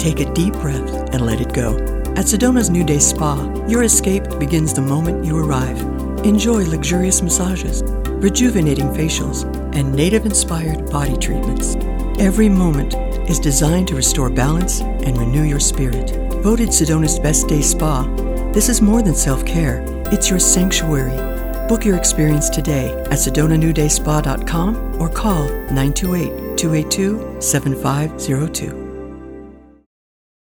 Take a deep breath and let it go. At Sedona's New Day Spa, your escape begins the moment you arrive. Enjoy luxurious massages, rejuvenating facials, and native-inspired body treatments. Every moment is designed to restore balance and renew your spirit. Voted Sedona's Best Day Spa, this is more than self-care, it's your sanctuary. Book your experience today at SedonaNewDaySpa.com or call 928-282-7502.